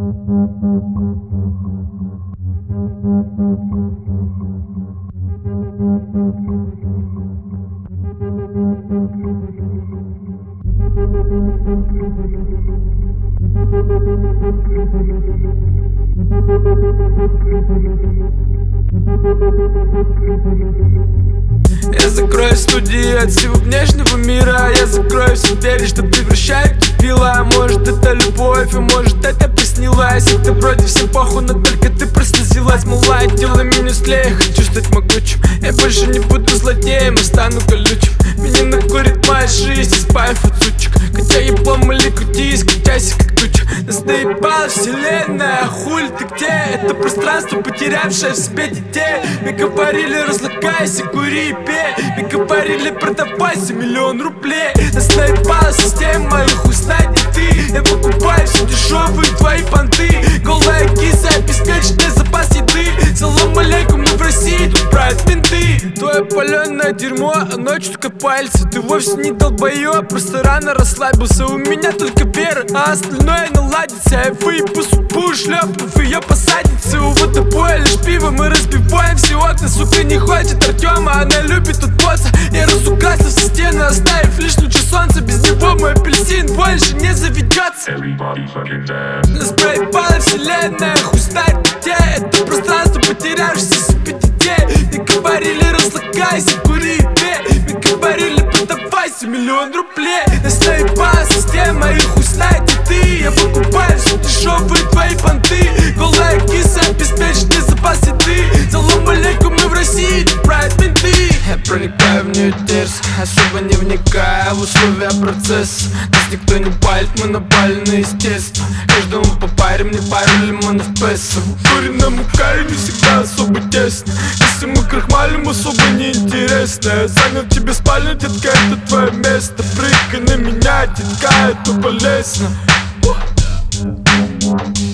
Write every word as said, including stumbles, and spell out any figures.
Я закрою студии от всего внешнего мира. Я закрою все двери, что превращают в пила. Может это любовь, а может это приснилась. Это вроде всем похуй, но только ты прослезилась. Мала, делай меня злее, хочу стать могучим. Я больше не буду злодеем, а стану колючим. Меня накурит моя жизнь, избавив от сучек. Хотя еблом или крутись, катяйся как туча. Нас наебала вселенная, хуль ты где? Это пространство, потерявшее в себе детей. Мне говорили, разлагайся, кури и пей. Мне говорили, продавайся, миллион рублей. Нас наебала система, и хуй знает не ты. Я покупаю все дешевые твои понты. Голая киса, обеспеченный запас еды. Салам алейкум, мы в России, тут правят менты. Твое паленое дерьмо, а ночью только пальцы. Ты вовсе не долбоёб, просто рано расслабился. У меня только вера, а остальное наладится. Я выебу судьбу, шлёпну в её посаднице. У водопоя лишь пиво, мы разбиваем все окна. Сука не хочет Артема, она любит тут босса. Я разукрасил все стены, оставив лишь лучи солнца. Без него мой апельсин больше не заведется. Нас проебала вселенная, хуй знает где. Это пространство, потерявшееся себе детей. Мне говорили, разлагайся, кури и пей. Мне говорили, продавайся, миллион рублей. Нас наебала система, и хуй знает где ты. Я покупаю все дешевые твои понты. Голая киса, обеспеченный запас еды. Салам алейкум, мы в России, правят менты. Я проникаю в нее дерзко, особо не вникая в условия процесса. Нас никто не палит, мы напали на естественно. Каждому по паре, мне пару лимонов песо. В куреному каре не всегда особо тесно. Если мы крахмалим, особо неинтересно. Я занял тебе спальню, детка, это твое место. Прыгай на меня, детка, это полезно.